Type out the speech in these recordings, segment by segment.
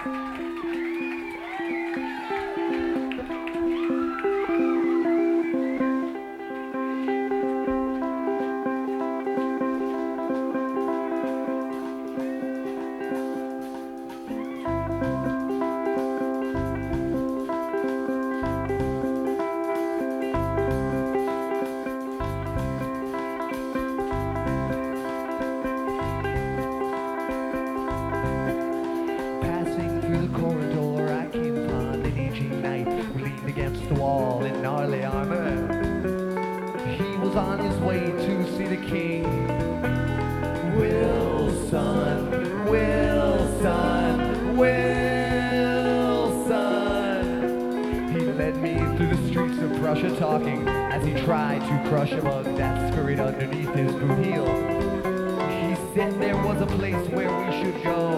Talking as he tried to crush a bug that scurried underneath his boot heel. He said there was a place where we should go.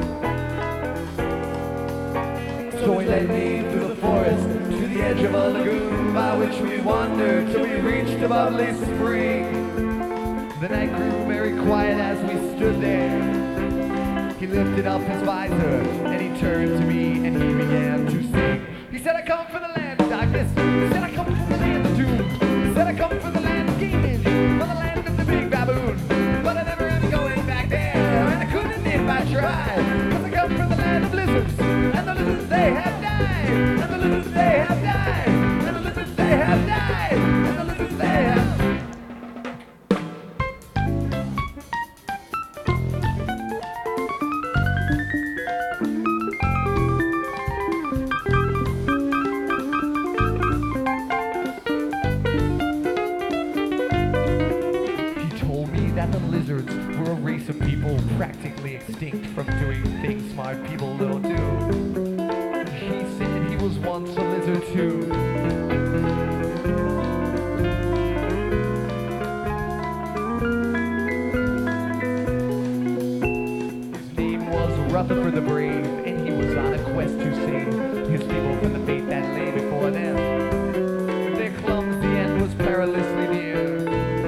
So he led me through the forest to the edge of a lagoon by which we wandered till we reached a bubbly spring. The night grew very quiet as we stood there. He lifted up his visor and he turned to me and he began to sing. He said, I come from the land of darkness. He said, I come from the land of doom. He said, I come from the land of gaming, from the land of the big baboon. But I never am going back there, and I couldn't if I tried. Cause I come from the land of lizards, and the lizards they have died. And the lizards they have died. And the lizards they have died. And the lizards they have of people practically extinct from doing things smart people don't do. He said he was once a lizard too. His name was Rutherford the Brave, and he was on a quest to save his people from the fate that lay before them. Their clumsy end was perilously near.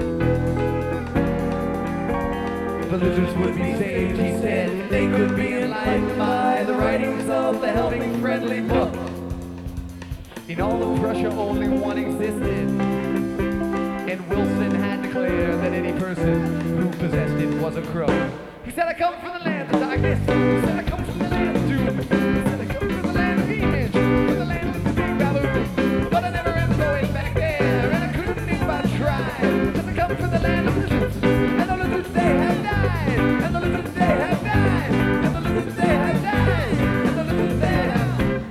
The lizards would be saved, he said. They could be enlightened by the writings of the helping friendly book. In all of Prussia only one existed, and Wilson had declared that any person who possessed it was a crow. He said, I come from the land of darkness. He said, I come from the land of doom. He said, I come from the land of image, from the land of the big baboon. But I never am going back there, and I couldn't if I tried. Cause I come from the land of lizards, and the lizards they have died. And the lizards they have died. And the lizards they have died. And the lizards they have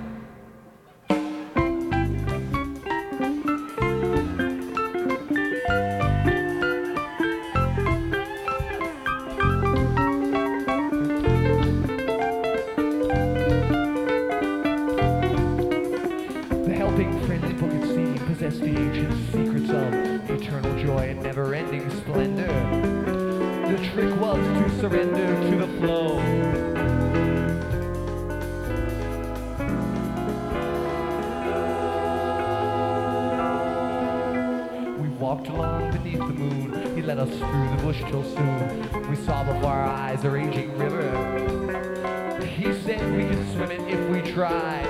possess the ancient secrets of eternal joy and never-ending splendor. The trick was to surrender to the flow. We walked along beneath the moon. He led us through the bush till soon we saw before our eyes a raging river. He said we could swim it if we tried.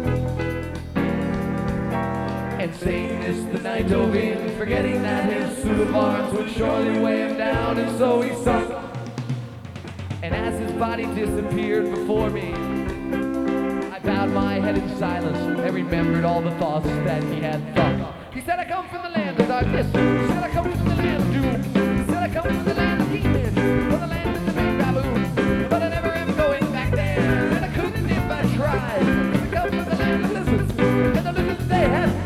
And saying this, the night dove in, forgetting that his suit of arms would surely weigh him down, and so he sunk. And as his body disappeared before me, I bowed my head in silence and remembered all the thoughts that he had thought. He said, I come from the land of darkness. He said, I come from the land of doom. He said, I come from the land of demons, from the land of the big baboon. But I never am going back there, and I couldn't if I tried. I come from the land of lizards, and the lizards they had.